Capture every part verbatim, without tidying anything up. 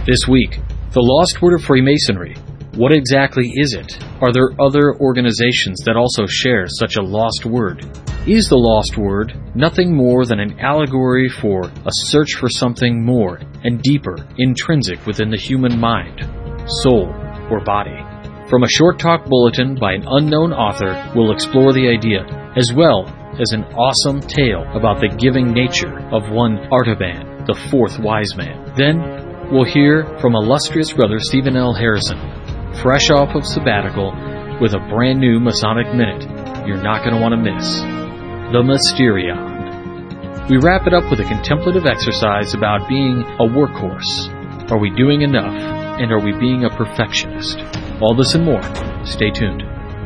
This week, the lost word of Freemasonry. What exactly is it? Are there other organizations that also share such a lost word? Is the lost word nothing more than an allegory for a search for something more and deeper, intrinsic within the human mind, soul, or body? From a short talk bulletin by an unknown author, we'll explore the idea, as well as an awesome tale about the giving nature of one Artaban, the fourth wise man. Then, we'll hear from illustrious brother Stephen L. Harrison, fresh off of sabbatical, with a brand new Masonic Minute you're not going to want to miss. The Mysterion. We wrap it up with a contemplative exercise about being a workhorse. Are we doing enough? And are we being a perfectionist? All this and more. Stay tuned.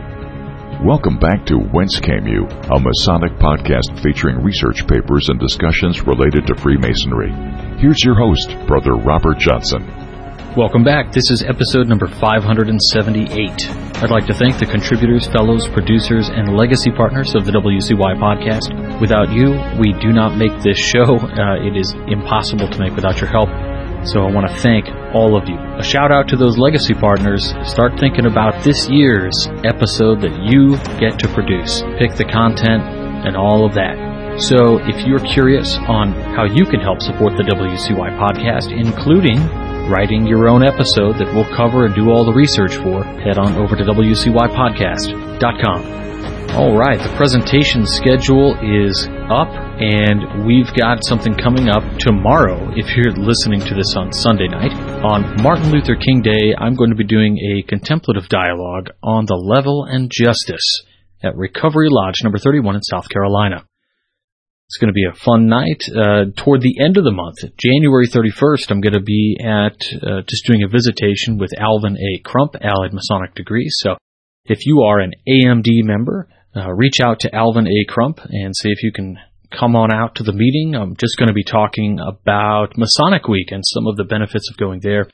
Welcome back to Whence Came You, a Masonic podcast featuring research papers and discussions related to Freemasonry. Here's your host, Brother Robert Johnson. Welcome back. This is episode number five hundred seventy-eight. I'd like to thank the contributors, fellows, producers, and legacy partners of the W C Y podcast. Without you, we do not make this show. Uh, it is impossible to make without your help. So I want to thank all of you. A shout out to those legacy partners. Start thinking about this year's episode that you get to produce. Pick the content and all of that. So if you're curious on how you can help support the W C Y podcast, including writing your own episode that we'll cover and do all the research for, head on over to W C Y podcast dot com. All right, the presentation schedule is up, and we've got something coming up tomorrow. If you're listening to this on Sunday night, on Martin Luther King Day, I'm going to be doing a contemplative dialogue on the level and justice at Recovery Lodge number thirty-one in South Carolina. It's going to be a fun night. Uh, toward the end of the month, January thirty-first, I'm going to be at uh, just doing a visitation with Alvin A. Crump, Allied Masonic Degrees. So if you are an A M D member, uh, reach out to Alvin A. Crump and see if you can come on out to the meeting. I'm just going to be talking about Masonic Week and some of the benefits of going there.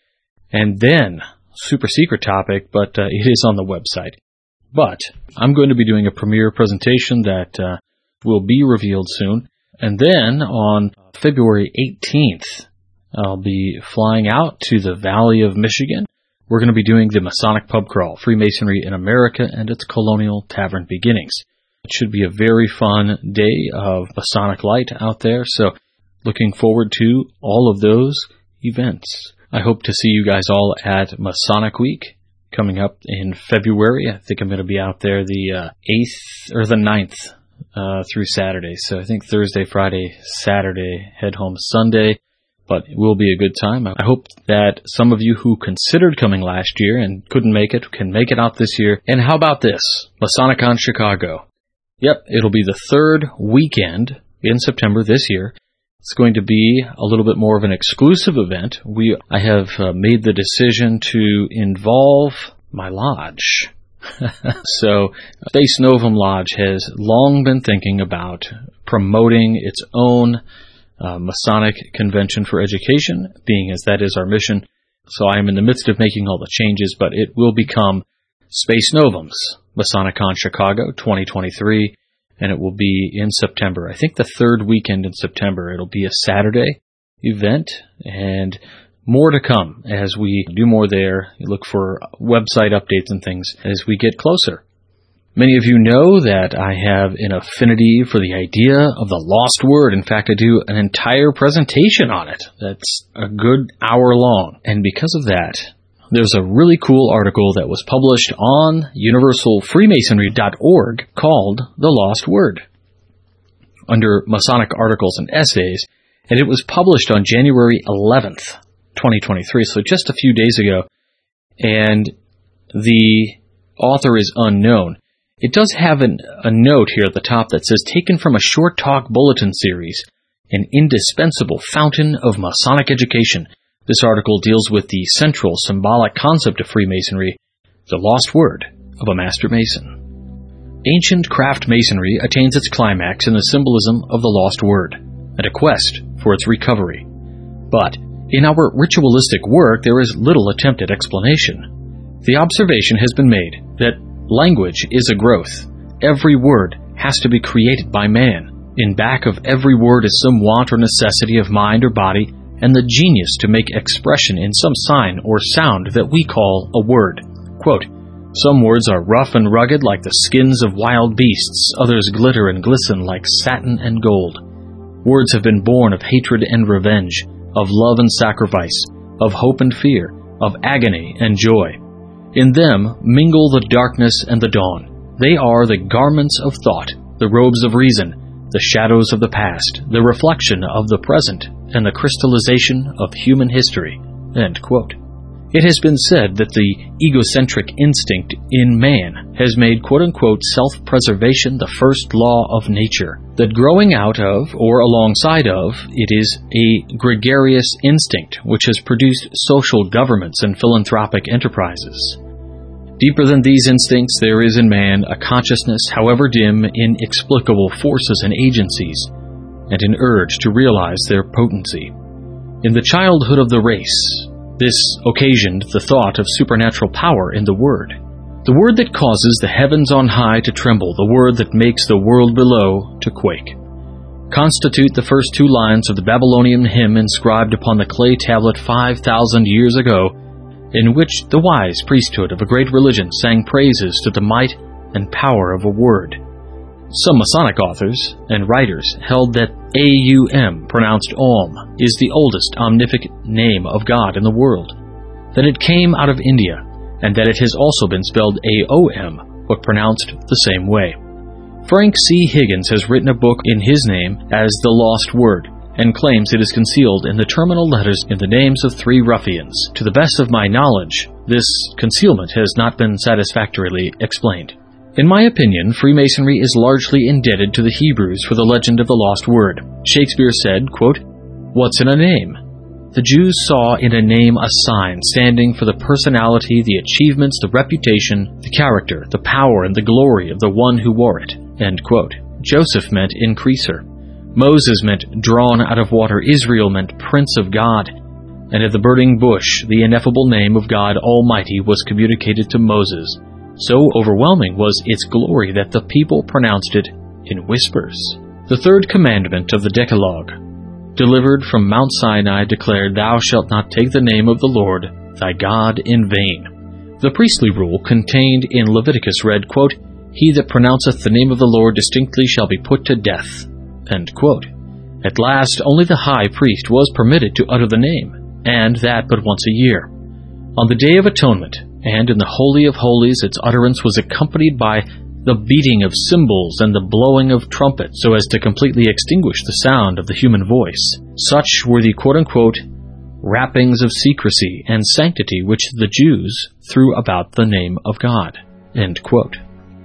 And then, super secret topic, but uh, it is on the website. But I'm going to be doing a premiere presentation that uh, will be revealed soon. And then on February eighteenth, I'll be flying out to the Valley of Michigan. We're going to be doing the Masonic Pub Crawl, Freemasonry in America and its Colonial Tavern Beginnings. It should be a very fun day of Masonic light out there, so looking forward to all of those events. I hope to see you guys all at Masonic Week coming up in February. I think I'm going to be out there the uh, eighth or the ninth uh, through Saturday. So I think Thursday, Friday, Saturday, head home Sunday. But it will be a good time. I hope that some of you who considered coming last year and couldn't make it can make it out this year. And how about this? Masonicon Chicago. Yep, it'll be the third weekend in September this year. It's going to be a little bit more of an exclusive event. We, I have uh, made the decision to involve my lodge. So, Space Novum Lodge has long been thinking about promoting its own uh, Masonic Convention for Education, being as that is our mission. So I am in the midst of making all the changes, but it will become Space Novum's Masonicon Chicago twenty twenty-three, and it will be in September. I think the third weekend in September. It'll be a Saturday event, and more to come as we do more there. You look for website updates and things as we get closer. Many of you know that I have an affinity for the idea of the lost word. In fact, I do an entire presentation on it that's a good hour long. And because of that, there's a really cool article that was published on universal freemasonry dot org called The Lost Word under Masonic Articles and Essays, and it was published on January eleventh, twenty twenty-three, so just a few days ago, and the author is unknown. It does have an, a note here at the top that says, taken from a short talk bulletin series, an indispensable fountain of Masonic education. This article deals with the central symbolic concept of Freemasonry, the lost word of a Master Mason. Ancient craft masonry attains its climax in the symbolism of the lost word, and a quest for its recovery. But in our ritualistic work, there is little attempt at explanation. The observation has been made that language is a growth. Every word has to be created by man. In back of every word is some want or necessity of mind or body, and the genius to make expression in some sign or sound that we call a word. Quote, "Some words are rough and rugged like the skins of wild beasts, others glitter and glisten like satin and gold. Words have been born of hatred and revenge, of love and sacrifice, of hope and fear, of agony and joy. In them mingle the darkness and the dawn. They are the garments of thought, the robes of reason, the shadows of the past, the reflection of the present, and the crystallization of human history." End quote. It has been said that the egocentric instinct in man has made quote-unquote self-preservation the first law of nature, that growing out of, or alongside of, it is a gregarious instinct which has produced social governments and philanthropic enterprises. Deeper than these instincts, there is in man a consciousness, however dim, in explicable forces and agencies, and an urge to realize their potency. In the childhood of the race, this occasioned the thought of supernatural power in the Word. The Word that causes the heavens on high to tremble, the Word that makes the world below to quake, constitute the first two lines of the Babylonian hymn inscribed upon the clay tablet five thousand years ago, in which the wise priesthood of a great religion sang praises to the might and power of a word. Some Masonic authors and writers held that A U M, pronounced Om, is the oldest omnific name of God in the world, that it came out of India, and that it has also been spelled A O M, but pronounced the same way. Frank C. Higgins has written a book in his name as The Lost Word, and claims it is concealed in the terminal letters in the names of three ruffians. To the best of my knowledge, this concealment has not been satisfactorily explained. In my opinion, Freemasonry is largely indebted to the Hebrews for the legend of the lost word. Shakespeare said, quote, "What's in a name?" The Jews saw in a name a sign standing for the personality, the achievements, the reputation, the character, the power, and the glory of the one who wore it. End quote. Joseph meant increaser. Moses meant drawn out of water. Israel meant Prince of God. And at the burning bush, the ineffable name of God Almighty was communicated to Moses. So overwhelming was its glory that the people pronounced it in whispers. The third commandment of the Decalogue, delivered from Mount Sinai, declared, "Thou shalt not take the name of the Lord thy God in vain." The priestly rule contained in Leviticus read, quote, "He that pronounceth the name of the Lord distinctly shall be put to death." End quote. At last, only the high priest was permitted to utter the name, and that but once a year. On the Day of Atonement, and in the Holy of Holies, its utterance was accompanied by the beating of cymbals and the blowing of trumpets so as to completely extinguish the sound of the human voice. Such were the quote-unquote wrappings of secrecy and sanctity which the Jews threw about the name of God. End quote.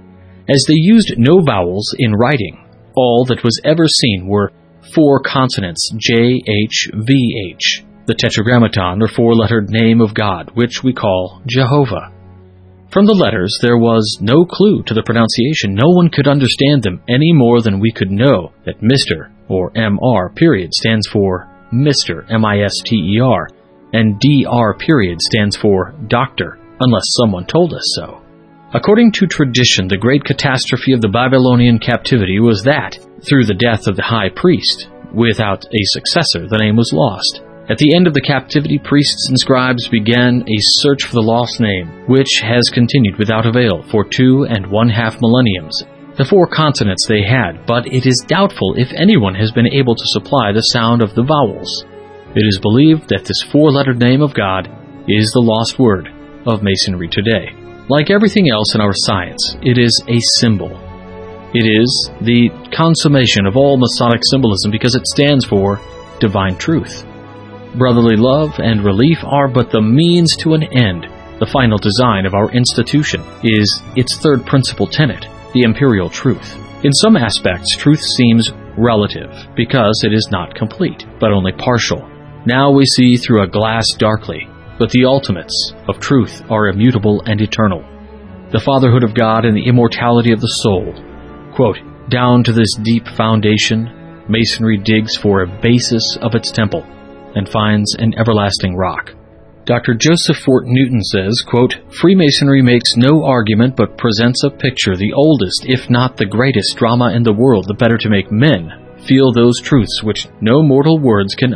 As they used no vowels in writing, all that was ever seen were four consonants, J H V H, the Tetragrammaton, or four-lettered name of God, which we call Jehovah. From the letters, there was no clue to the pronunciation. No one could understand them any more than we could know that Mister or M R period stands for Mister, M I S T E R, and D R period stands for Doctor, unless someone told us so. According to tradition, the great catastrophe of the Babylonian captivity was that, through the death of the high priest, without a successor, the name was lost. At the end of the captivity, priests and scribes began a search for the lost name, which has continued without avail for two and one-half millenniums. The four consonants they had, but it is doubtful if anyone has been able to supply the sound of the vowels. It is believed that this four-lettered name of God is the lost word of Masonry today. Like everything else in our science, it is a symbol. It is the consummation of all Masonic symbolism because it stands for divine truth. Brotherly love and relief are but the means to an end. The final design of our institution is its third principal tenet, the imperial truth. In some aspects, truth seems relative because it is not complete, but only partial. Now we see through a glass darkly, but the ultimates of truth are immutable and eternal. The fatherhood of God and the immortality of the soul. Quote, "Down to this deep foundation, Masonry digs for a basis of its temple and finds an everlasting rock." Doctor Joseph Fort Newton says, quote, "Freemasonry makes no argument but presents a picture, the oldest, if not the greatest drama in the world, the better to make men feel those truths which no mortal words can utter.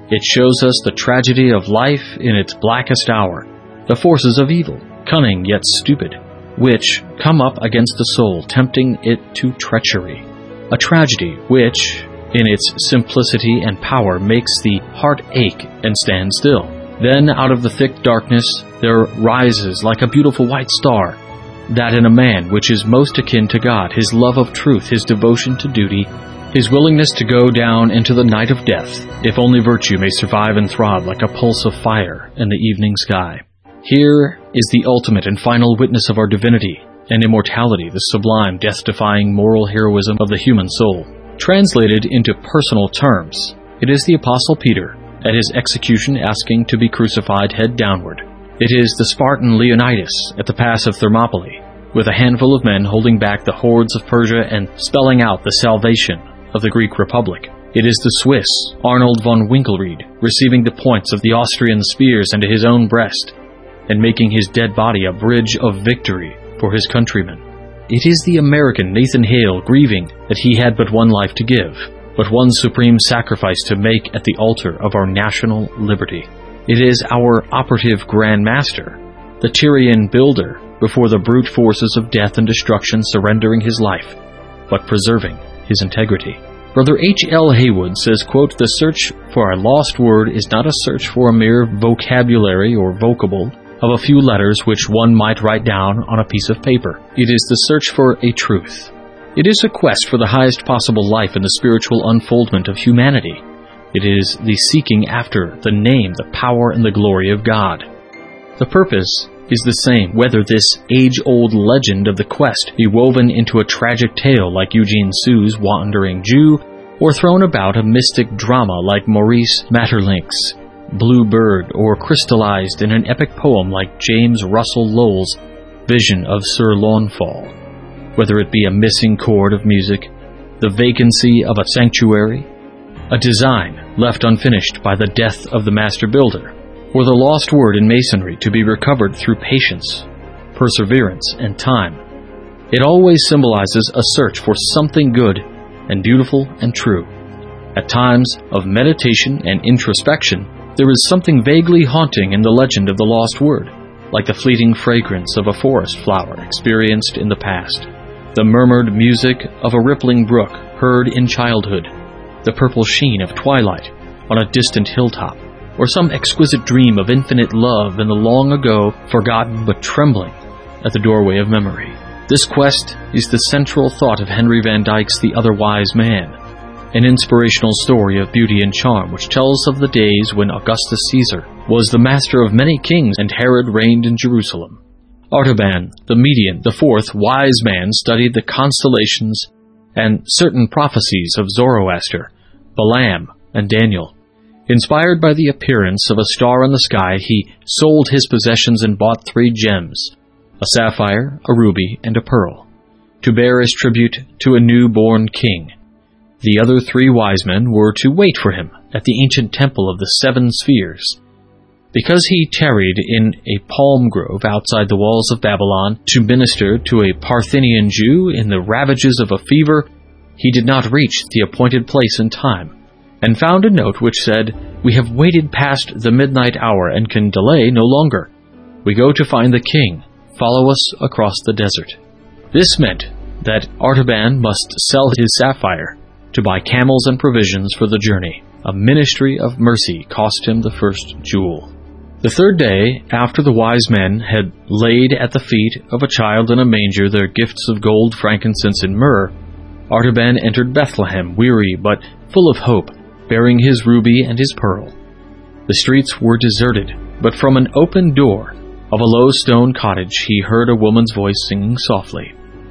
It shows us the tragedy of life in its blackest hour, the forces of evil, cunning yet stupid, which come up against the soul, tempting it to treachery. A tragedy which, in its simplicity and power, makes the heart ache and stand still. Then out of the thick darkness there rises like a beautiful white star, that in a man which is most akin to God, his love of truth, his devotion to duty, his willingness to go down into the night of death, if only virtue may survive and throb like a pulse of fire in the evening sky. Here is the ultimate and final witness of our divinity and immortality, the sublime, death-defying moral heroism of the human soul. Translated into personal terms, it is the Apostle Peter, at his execution asking to be crucified head downward. It is the Spartan Leonidas at the pass of Thermopylae, with a handful of men holding back the hordes of Persia and spelling out the salvation of the Greek Republic. It is the Swiss Arnold von Winkelried receiving the points of the Austrian spears into his own breast and making his dead body a bridge of victory for his countrymen. It is the American Nathan Hale grieving that he had but one life to give, but one supreme sacrifice to make at the altar of our national liberty. It is our operative Grand Master, the Tyrian builder, before the brute forces of death and destruction, surrendering his life, but preserving his integrity. Brother H L Haywood says, quote, "The search for a lost word is not a search for a mere vocabulary or vocable of a few letters which one might write down on a piece of paper. It is the search for a truth. It is a quest for the highest possible life in the spiritual unfoldment of humanity. It is the seeking after the name, the power, and the glory of God. The purpose is the same, whether this age-old legend of the quest be woven into a tragic tale like Eugene Sue's Wandering Jew, or thrown about a mystic drama like Maurice Maeterlinck's Blue Bird, or crystallized in an epic poem like James Russell Lowell's Vision of Sir Launfal. Whether it be a missing chord of music, the vacancy of a sanctuary, a design left unfinished by the death of the master builder, or the lost word in masonry to be recovered through patience, perseverance, and time, it always symbolizes a search for something good and beautiful and true. At times of meditation and introspection, there is something vaguely haunting in the legend of the lost word, like the fleeting fragrance of a forest flower experienced in the past, the murmured music of a rippling brook heard in childhood, the purple sheen of twilight on a distant hilltop, or some exquisite dream of infinite love in the long ago forgotten but trembling at the doorway of memory. This quest is the central thought of Henry Van Dyke's The Other Wise Man, an inspirational story of beauty and charm which tells of the days when Augustus Caesar was the master of many kings and Herod reigned in Jerusalem. Artaban, the Median, the fourth wise man, studied the constellations and certain prophecies of Zoroaster, Balaam, and Daniel. Inspired by the appearance of a star in the sky, he sold his possessions and bought three gems, a sapphire, a ruby, and a pearl, to bear as tribute to a new-born king. The other three wise men were to wait for him at the ancient temple of the seven spheres. Because he tarried in a palm grove outside the walls of Babylon to minister to a Parthian Jew in the ravages of a fever, he did not reach the appointed place in time, and found a note which said, "We have waited past the midnight hour and can delay no longer. We go to find the king. Follow us across the desert." This meant that Artaban must sell his sapphire to buy camels and provisions for the journey. A ministry of mercy cost him the first jewel. The third day, after the wise men had laid at the feet of a child in a manger their gifts of gold, frankincense, and myrrh, Artaban entered Bethlehem, weary but full of hope, bearing his ruby and his pearl. The streets were deserted, but from an open door of a low stone cottage he heard a woman's voice singing softly.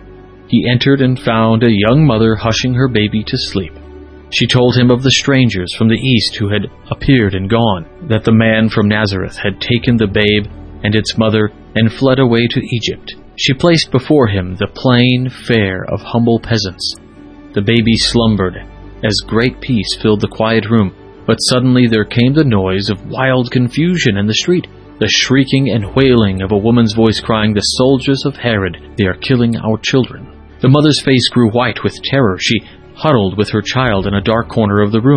He entered and found a young mother hushing her baby to sleep. She told him of the strangers from the east who had appeared and gone, that the man from Nazareth had taken the babe and its mother and fled away to Egypt. She placed before him the plain fare of humble peasants. The baby slumbered as great peace filled the quiet room, but suddenly there came the noise of wild confusion in the street, the shrieking and wailing of a woman's voice crying, "The soldiers of Herod, they are killing our children." The mother's face grew white with terror. She huddled with her child in a dark corner of the room.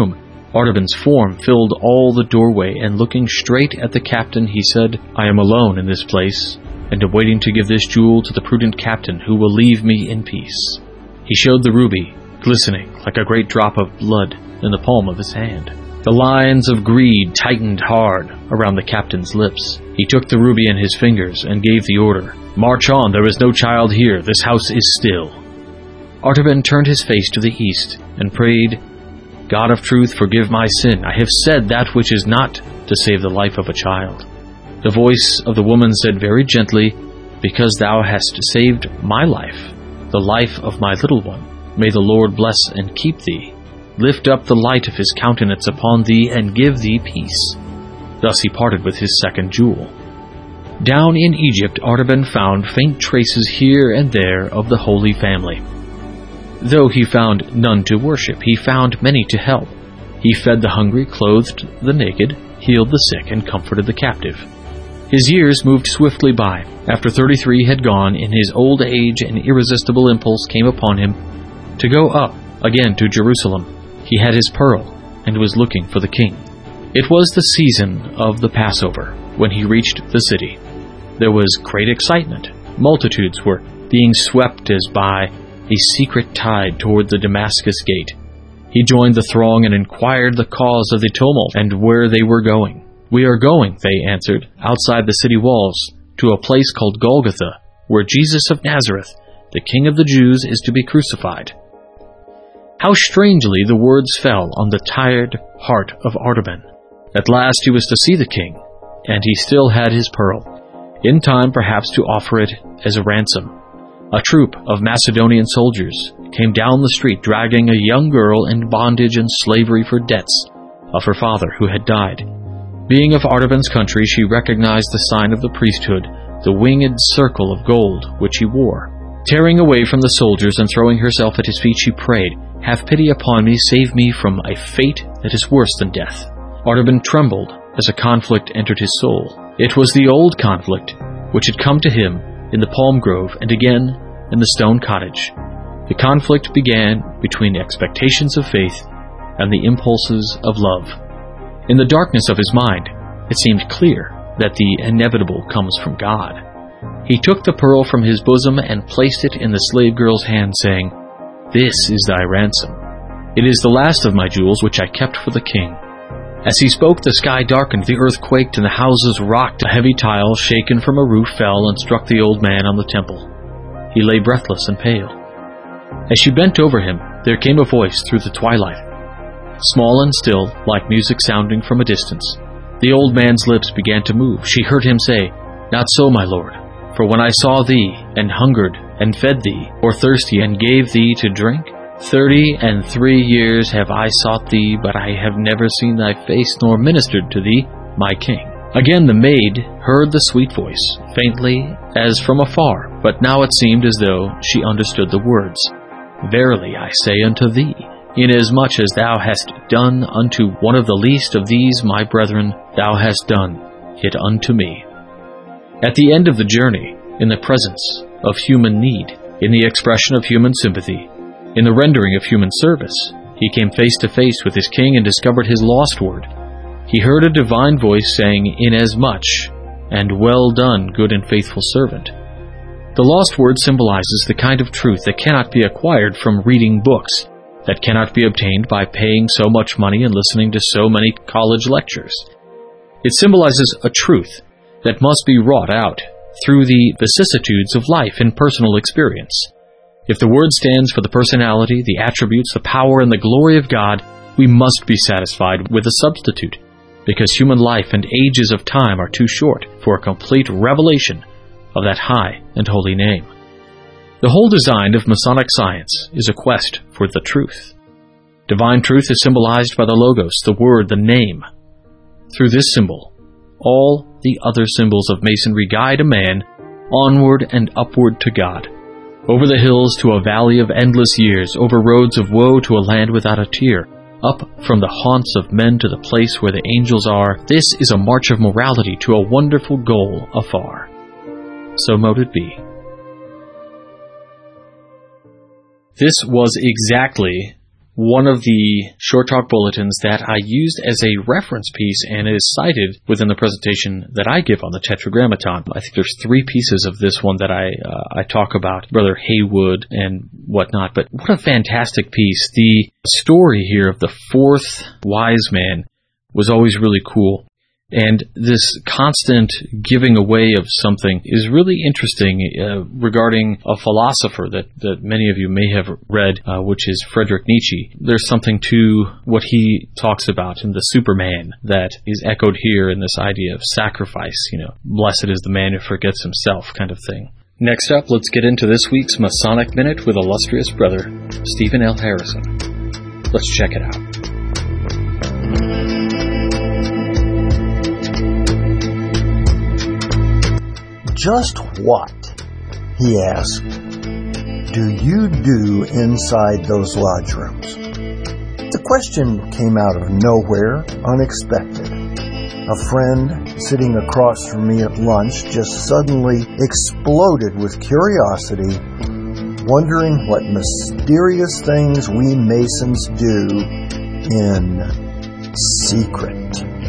Artaban's form filled all the doorway, and looking straight at the captain, he said, "I am alone in this place, and am waiting to give this jewel to the prudent captain, who will leave me in peace." He showed the ruby, glistening like a great drop of blood in the palm of his hand. The lines of greed tightened hard around the captain's lips. He took the ruby in his fingers and gave the order, "March on, there is no child here, this house is still." Artaban turned his face to the east and prayed, "God of truth, forgive my sin. I have said that which is not to save the life of a child." The voice of the woman said very gently, "Because thou hast saved my life, the life of my little one, may the Lord bless and keep thee, lift up the light of his countenance upon thee, and give thee peace." Thus he parted with his second jewel. Down in Egypt, Artaban found faint traces here and there of the Holy Family. Though he found none to worship, he found many to help. He fed the hungry, clothed the naked, healed the sick, and comforted the captive. His years moved swiftly by. After thirty-three had gone, in his old age an irresistible impulse came upon him to go up again to Jerusalem. He had his pearl, and was looking for the king. It was the season of the Passover, when he reached the city. There was great excitement. Multitudes were being swept as by a secret tide toward the Damascus gate. He joined the throng and inquired the cause of the tumult and where they were going. "We are going," they answered, "outside the city walls, to a place called Golgotha, where Jesus of Nazareth, the King of the Jews, is to be crucified." How strangely the words fell on the tired heart of Artaban. At last he was to see the king, and he still had his pearl, in time perhaps to offer it as a ransom. A troop of Macedonian soldiers came down the street dragging a young girl in bondage and slavery for debts of her father who had died. Being of Artaban's country, she recognized the sign of the priesthood, the winged circle of gold which he wore. Tearing away from the soldiers and throwing herself at his feet, she prayed, "Have pity upon me, save me from a fate that is worse than death." Artaban trembled as a conflict entered his soul. It was the old conflict which had come to him in the palm grove and again in the stone cottage. The conflict began between expectations of faith and the impulses of love. In the darkness of his mind, it seemed clear that the inevitable comes from God. He took the pearl from his bosom and placed it in the slave girl's hand, saying, "This is thy ransom. It is the last of my jewels which I kept for the king." As he spoke, the sky darkened, the earth quaked, and the houses rocked. A heavy tile, shaken from a roof, fell and struck the old man on the temple. He lay breathless and pale. As she bent over him, there came a voice through the twilight, small and still, like music sounding from a distance. The old man's lips began to move. She heard him say, "Not so, my lord. For when I saw thee, and hungered, and fed thee, or thirsty, and gave thee to drink, thirty and three years have I sought thee, but I have never seen thy face, nor ministered to thee, my king." Again the maid heard the sweet voice, faintly as from afar, but now it seemed as though she understood the words. "Verily I say unto thee, inasmuch as thou hast done unto one of the least of these my brethren, thou hast done it unto me." At the end of the journey, in the presence of human need, in the expression of human sympathy, in the rendering of human service, he came face to face with his king and discovered his lost word. He heard a divine voice saying, "Inasmuch," and "Well done, good and faithful servant." The lost word symbolizes the kind of truth that cannot be acquired from reading books, that cannot be obtained by paying so much money and listening to so many college lectures. It symbolizes a truth that must be wrought out through the vicissitudes of life in personal experience. If the word stands for the personality, the attributes, the power, and the glory of God, we must be satisfied with a substitute, because human life and ages of time are too short for a complete revelation of that high and holy name. The whole design of Masonic science is a quest for the truth. Divine truth is symbolized by the Logos, the Word, the Name. Through this symbol, all the other symbols of Masonry guide a man onward and upward to God, over the hills to a valley of endless years, over roads of woe to a land without a tear, up from the haunts of men to the place where the angels are. This is a march of morality to a wonderful goal afar. So mote it be. This was exactly one of the Short Talk bulletins that I used as a reference piece and is cited within the presentation that I give on the Tetragrammaton. I think there's three pieces of this one that I uh, I talk about, Brother Haywood and whatnot, but what a fantastic piece. The story here of the fourth wise man was always really cool. And this constant giving away of something is really interesting uh, regarding a philosopher that, that many of you may have read, uh, which is Friedrich Nietzsche. There's something to what he talks about in the Superman that is echoed here in this idea of sacrifice, you know, blessed is the man who forgets himself kind of thing. Next up, let's get into this week's Masonic Minute with illustrious brother Stephen L. Harrison. Let's check it out. Just what, he asked, do you do inside those lodge rooms? The question came out of nowhere, unexpected. A friend sitting across from me at lunch just suddenly exploded with curiosity, wondering what mysterious things we Masons do in secret.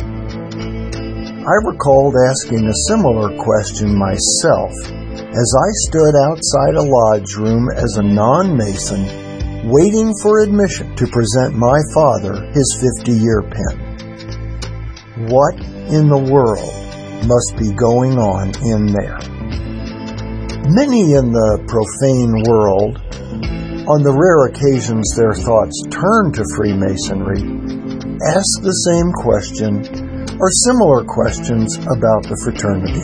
I recalled asking a similar question myself as I stood outside a lodge room as a non-Mason waiting for admission to present my father his fifty-year pin. What in the world must be going on in there? Many in the profane world, on the rare occasions their thoughts turn to Freemasonry, ask the same question or similar questions about the fraternity.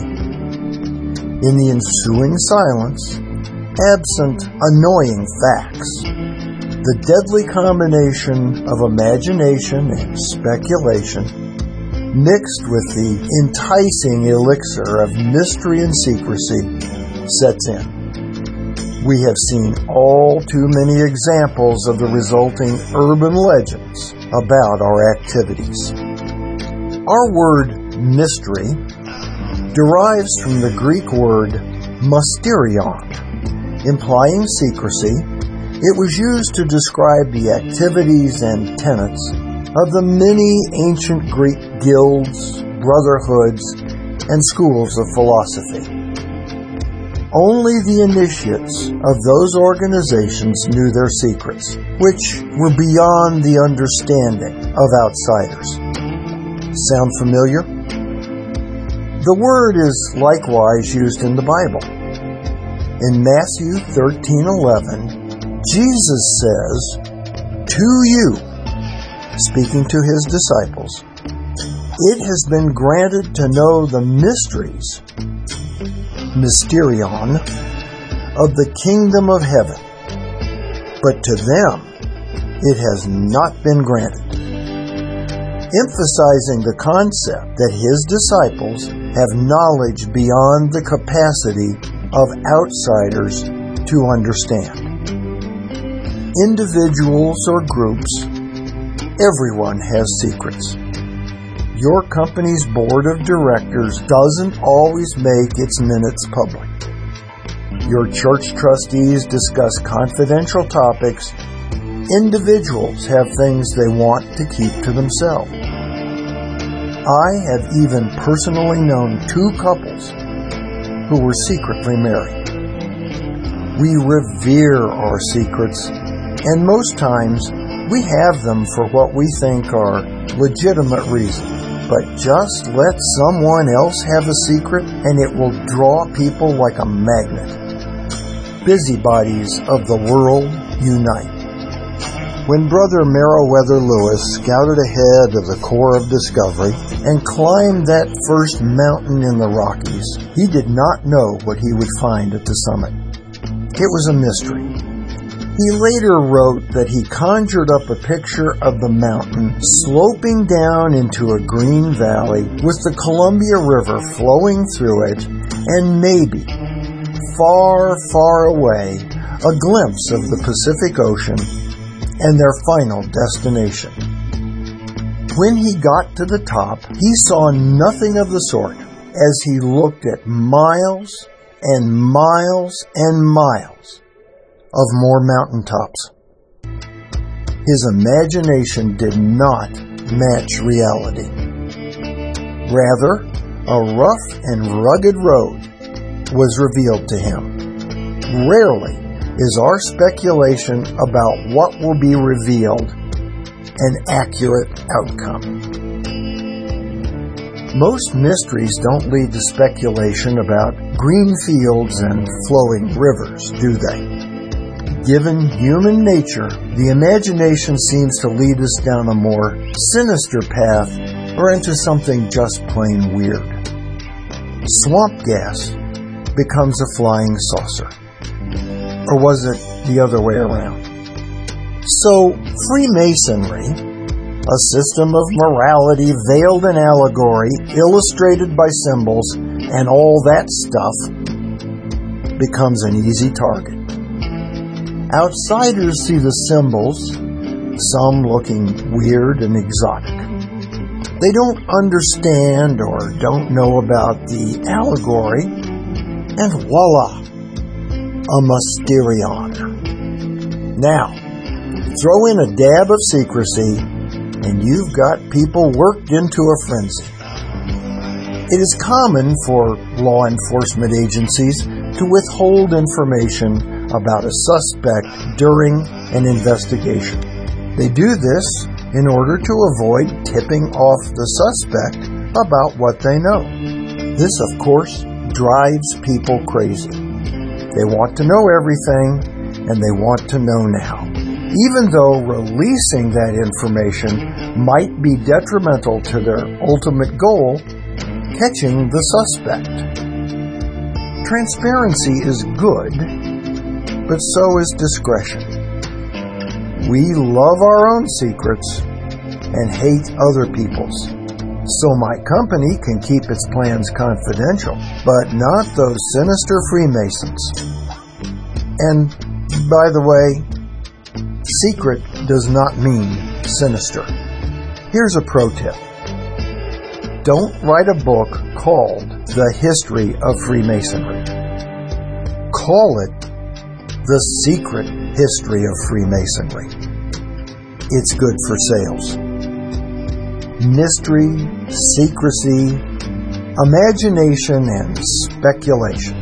In the ensuing silence, absent annoying facts, the deadly combination of imagination and speculation, mixed with the enticing elixir of mystery and secrecy, sets in. We have seen all too many examples of the resulting urban legends about our activities. Our word mystery derives from the Greek word mysterion, implying secrecy. It was used to describe the activities and tenets of the many ancient Greek guilds, brotherhoods, and schools of philosophy. Only the initiates of those organizations knew their secrets, which were beyond the understanding of outsiders. Sound familiar? The word is likewise used in the Bible. In Matthew thirteen eleven, Jesus says, "To you," speaking to his disciples, "it has been granted to know the mysteries, mysterion, of the kingdom of heaven, but to them it has not been granted," emphasizing the concept that his disciples have knowledge beyond the capacity of outsiders to understand. Individuals or groups, everyone has secrets. Your company's board of directors doesn't always make its minutes public. Your church trustees discuss confidential topics. Individuals have things they want to keep to themselves. I have even personally known two couples who were secretly married. We revere our secrets, and most times we have them for what we think are legitimate reasons. But just let someone else have a secret and it will draw people like a magnet. Busybodies of the world unite. When Brother Meriwether Lewis scouted ahead of the Corps of Discovery and climbed that first mountain in the Rockies, he did not know what he would find at the summit. It was a mystery. He later wrote that he conjured up a picture of the mountain sloping down into a green valley with the Columbia River flowing through it and maybe, far, far away, a glimpse of the Pacific Ocean and their final destination. When he got to the top, he saw nothing of the sort as he looked at miles and miles and miles of more mountaintops. his imagination did not match reality. Rather, a rough and rugged road was revealed to him. Rarely is our speculation about what will be revealed an accurate outcome. Most mysteries don't lead to speculation about green fields and flowing rivers, do they? Given human nature, the imagination seems to lead us down a more sinister path or into something just plain weird. Swamp gas becomes a flying saucer. Or was it the other way around? So, Freemasonry, a system of morality veiled in allegory, illustrated by symbols, and all that stuff, becomes an easy target. Outsiders see the symbols, some looking weird and exotic. They don't understand or don't know about the allegory, and voila, a mysterion. Now, throw in a dab of secrecy, and you've got people worked into a frenzy. It is common for law enforcement agencies to withhold information about a suspect during an investigation. They do this in order to avoid tipping off the suspect about what they know. This, of course, drives people crazy. They want to know everything, and they want to know now. Even though releasing that information might be detrimental to their ultimate goal, catching the suspect. Transparency is good, but so is discretion. We love our own secrets and hate other people's. So my company can keep its plans confidential, but not those sinister Freemasons. And, by the way, secret does not mean sinister. Here's a pro tip. Don't write a book called The History of Freemasonry. Call it The Secret History of Freemasonry. It's good for sales. Mystery, secrecy, imagination, and speculation.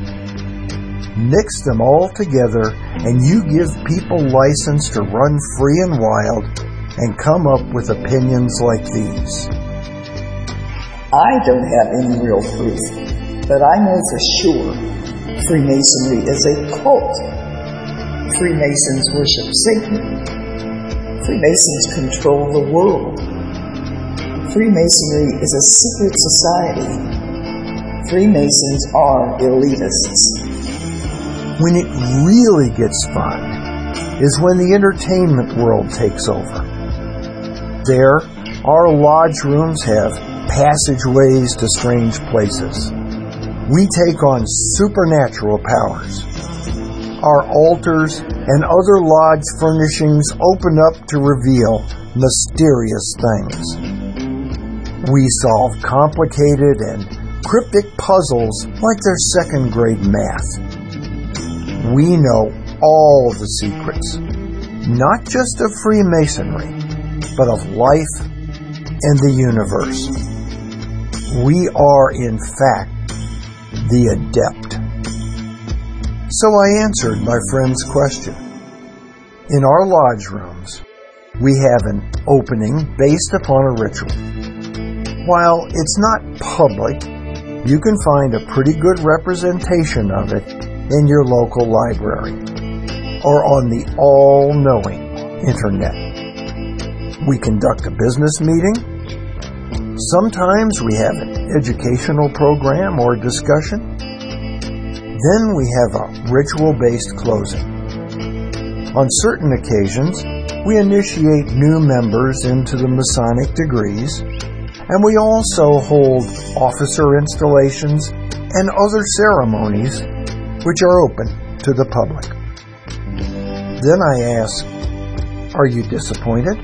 Mix them all together and you give people license to run free and wild and come up with opinions like these. I don't have any real proof, but I know for sure Freemasonry is a cult. Freemasons worship Satan. Freemasons control the world. Freemasonry is a secret society. Freemasons are elitists. When it really gets fun is when the entertainment world takes over. There, our lodge rooms have passageways to strange places. We take on supernatural powers. Our altars and other lodge furnishings open up to reveal mysterious things. We solve complicated and cryptic puzzles like they're second grade math. We know all the secrets, not just of Freemasonry, but of life and the universe. We are, in fact, the adept. So I answered my friend's question. In our lodge rooms, we have an opening based upon a ritual. While it's not public, you can find a pretty good representation of it in your local library or on the all-knowing internet. We conduct a business meeting. Sometimes we have an educational program or discussion. Then we have a ritual-based closing. On certain occasions, we initiate new members into the Masonic degrees, and we also hold officer installations and other ceremonies which are open to the public. Then I ask, are you disappointed?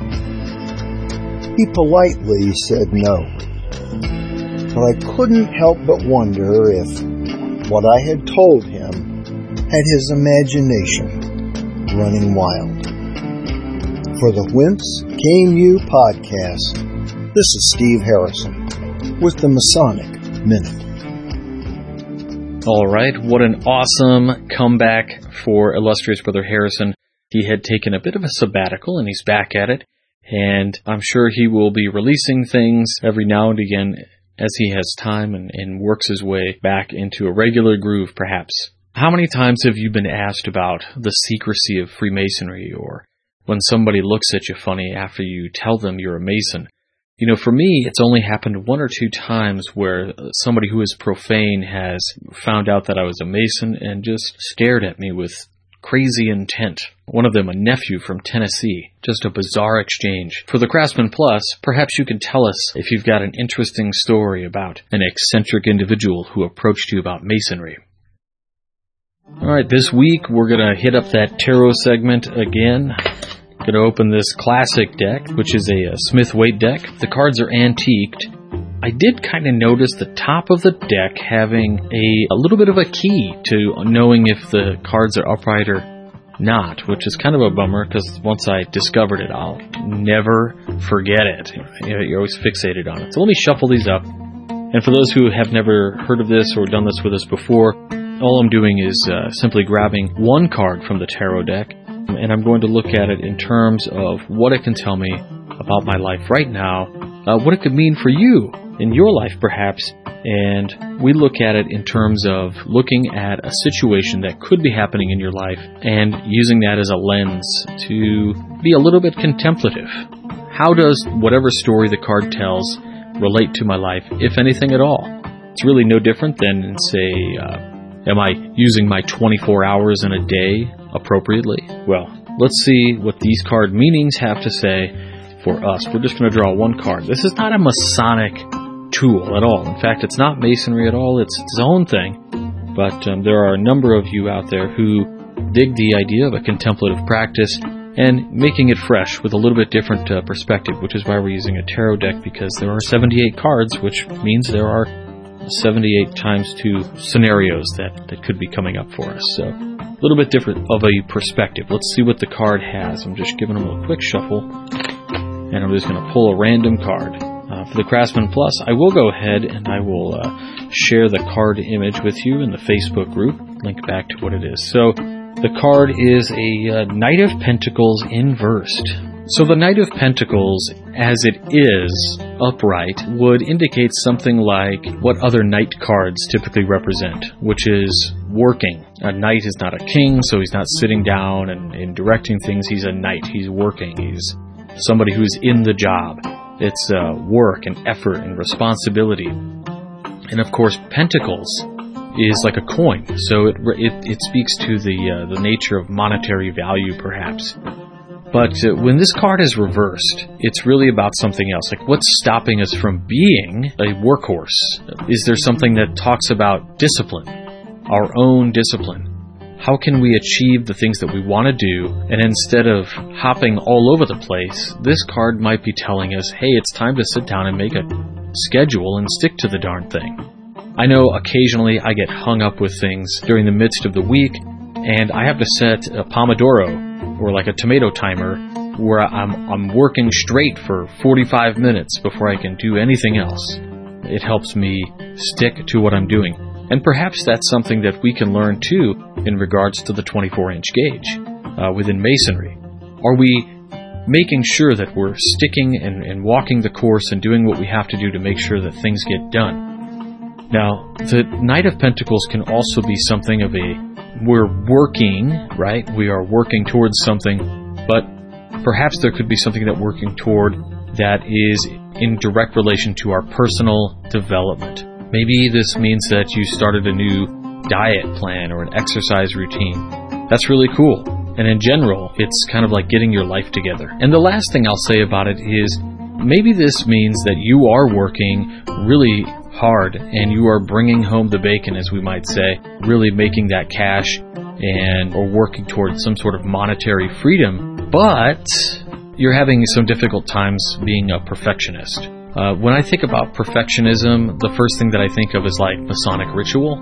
He politely said no, but I couldn't help but wonder if what I had told him had his imagination running wild. For the Whence Came You podcast, this is Steve Harrison with the Masonic Minute. All right, what an awesome comeback for illustrious Brother Harrison. He had taken a bit of a sabbatical, and he's back at it, and I'm sure he will be releasing things every now and again as he has time and, and works his way back into a regular groove, perhaps. How many times have you been asked about the secrecy of Freemasonry, or when somebody looks at you funny after you tell them you're a Mason? You know, for me, it's only happened one or two times where somebody who is profane has found out that I was a Mason and just stared at me with crazy intent. One of them, a nephew from Tennessee. Just a bizarre exchange. For the Craftsman Plus, perhaps you can tell us if you've got an interesting story about an eccentric individual who approached you about Masonry. Alright, this week we're going to hit up that tarot segment again. Going to open this classic deck, which is a, a Smith-Waite deck. The cards are antiqued. I did kind of notice the top of the deck having a, a little bit of a key to knowing if the cards are upright or not, which is kind of a bummer because once I discovered it, I'll never forget it. You're always fixated on it. So let me shuffle these up. And for those who have never heard of this or done this with us before, all I'm doing is uh, simply grabbing one card from the tarot deck, and I'm going to look at it in terms of what it can tell me about my life right now, uh, what it could mean for you in your life perhaps, and we look at it in terms of looking at a situation that could be happening in your life and using that as a lens to be a little bit contemplative. How does whatever story the card tells relate to my life, if anything at all? It's really no different than, say, uh, am I using my twenty-four hours in a day appropriately? Well, let's see what these card meanings have to say for us. We're just going to draw one card. This is not a Masonic tool at all. In fact, it's not Masonry at all. It's its own thing. But um, there are a number of you out there who dig the idea of a contemplative practice and making it fresh with a little bit different uh, perspective, which is why we're using a tarot deck, because there are seventy-eight cards, which means there are seventy-eight times two scenarios that, that could be coming up for us. So a little bit different of a perspective. Let's see what the card has. I'm just giving them a quick shuffle, and I'm just going to pull a random card. Uh, for the Craftsman Plus, I will go ahead and I will uh, share the card image with you in the Facebook group. Link back to what it is. So the card is a uh, Knight of Pentacles inversed. So the Knight of Pentacles, as it is upright, would indicate something like what other Knight cards typically represent, which is working. A Knight is not a king, so he's not sitting down and, and directing things. He's a Knight. He's working. He's somebody who's in the job. It's uh, work and effort and responsibility. And of course, Pentacles is like a coin, so it it, it speaks to the uh, the nature of monetary value, perhaps. But uh, when this card is reversed, it's really about something else. Like, what's stopping us from being a workhorse? Is there something that talks about discipline, our own discipline? How can we achieve the things that we want to do? And instead of hopping all over the place, this card might be telling us, hey, it's time to sit down and make a schedule and stick to the darn thing. I know occasionally I get hung up with things during the midst of the week, and I have to set a Pomodoro, or like a tomato timer, where I'm I'm working straight for forty-five minutes before I can do anything else. It helps me stick to what I'm doing. And perhaps that's something that we can learn too in regards to the twenty-four inch gauge uh, within Masonry. Are we making sure that we're sticking and, and walking the course and doing what we have to do to make sure that things get done? Now, the Knight of Pentacles can also be something of a, we're working, right? We are working towards something, but perhaps there could be something that we're working toward that is in direct relation to our personal development. Maybe this means that you started a new diet plan or an exercise routine. That's really cool. And in general, it's kind of like getting your life together. And the last thing I'll say about it is maybe this means that you are working really hard and you are bringing home the bacon, as we might say, really making that cash and or working towards some sort of monetary freedom, but you're having some difficult times being a perfectionist. Uh, when I think about perfectionism, the first thing that I think of is like Masonic ritual,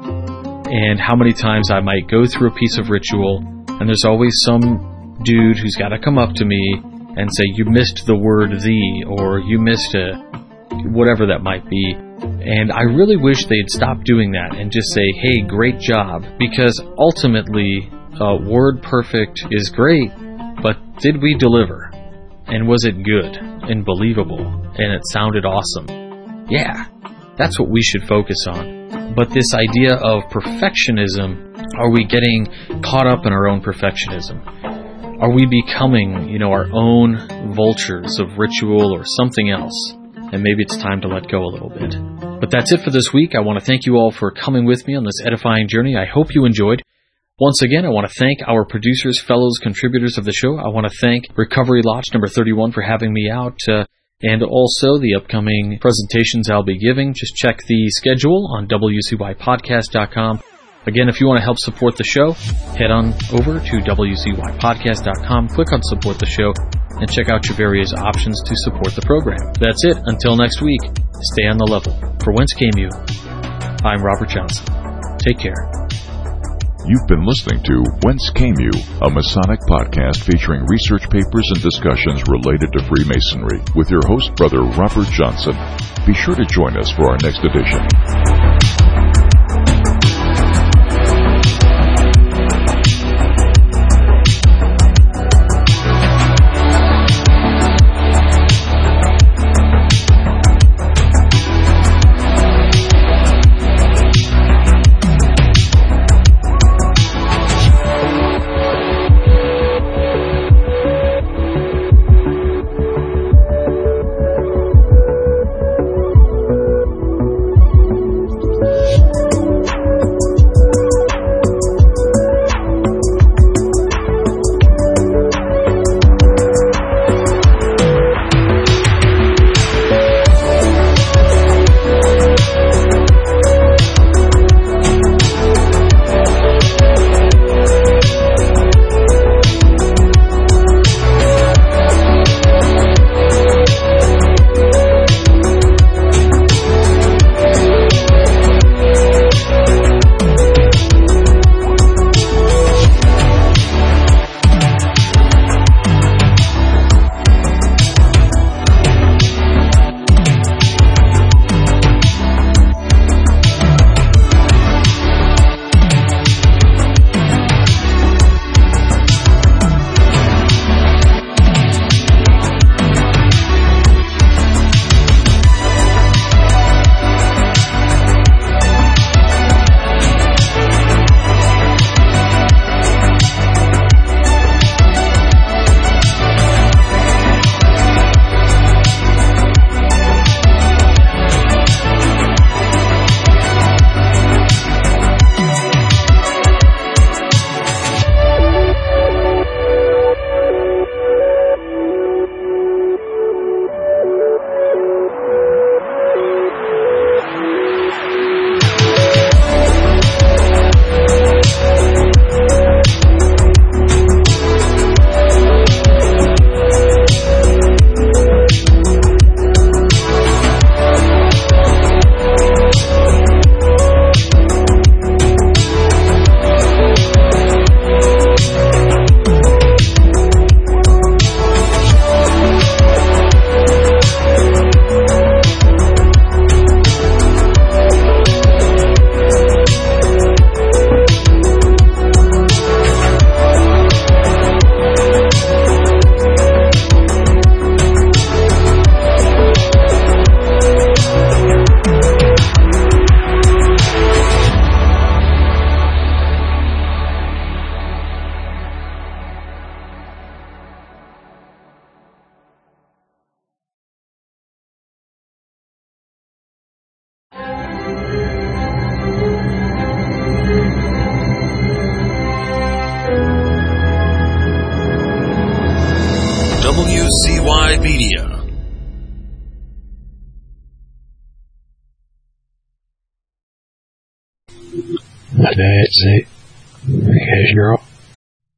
and how many times I might go through a piece of ritual and there's always some dude who's got to come up to me and say you missed the word "the" or you missed a whatever that might be. And I really wish they'd stop doing that and just say, hey, great job, because ultimately, uh, word perfect is great, but did we deliver? And was it good and believable? And it sounded awesome? Yeah, that's what we should focus on. But this idea of perfectionism, are we getting caught up in our own perfectionism? Are we becoming, you know, our own vultures of ritual or something else? And maybe it's time to let go a little bit. But that's it for this week. I want to thank you all for coming with me on this edifying journey. I hope you enjoyed. Once again, I want to thank our producers, fellows, contributors of the show. I want to thank Recovery Lodge number thirty-one for having me out, uh, and also the upcoming presentations I'll be giving. Just check the schedule on W C Y podcast dot com. Again, if you want to help support the show, head on over to W C Y podcast dot com, click on Support the Show, and check out your various options to support the program. That's it. Until next week, stay on the level. For Whence Came You, I'm Robert Johnson. Take care. You've been listening to Whence Came You, a Masonic podcast featuring research papers and discussions related to Freemasonry with your host, Brother Robert Johnson. Be sure to join us for our next edition. W C Y Media. That's it. Because you're all